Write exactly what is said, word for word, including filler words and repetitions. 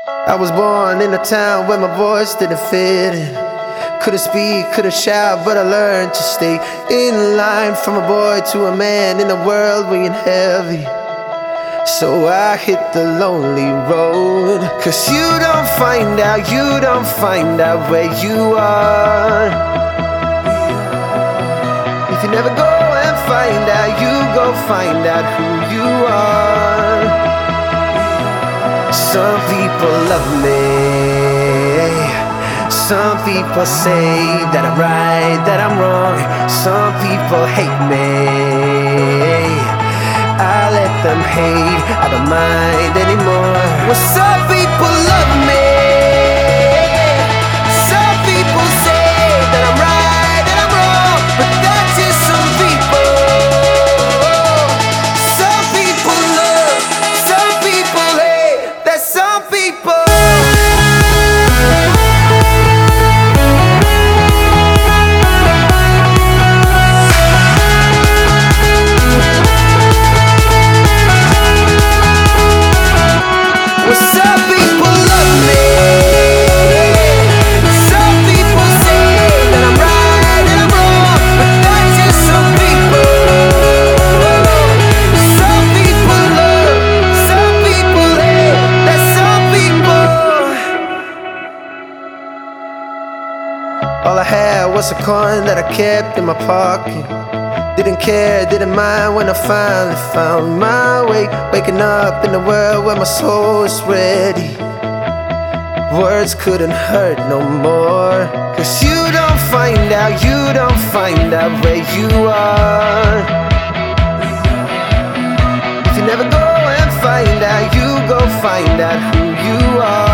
I was born in a town where my voice didn't fit in. Couldn't speak, couldn't shout, but I learned to stay in line. From a boy to a man in a world weighing heavy. So I hit the lonely road. Cause you don't find out, you don't find out where you are. If you never go and find out, you go find out who you are. Some people love me, some people say that I'm right, that I'm wrong. Some people hate me, I let them hate, I don't mind anymore. Well, some people love me, some people say that I'm right, that I'm wrong. But that's just some people. Some people love, some people hate. That's some people. Some people love me, some people say that I'm right and I'm wrong. But that's just some people. Some people love, some people hate. That's some people. All I had was a coin that I kept in my pocket. Didn't care, didn't mind when I finally found my way. Waking up in a world where my soul is ready. Words couldn't hurt no more. Cause you don't find out, you don't find out where you are. If you never go and find out, you go find out who you are.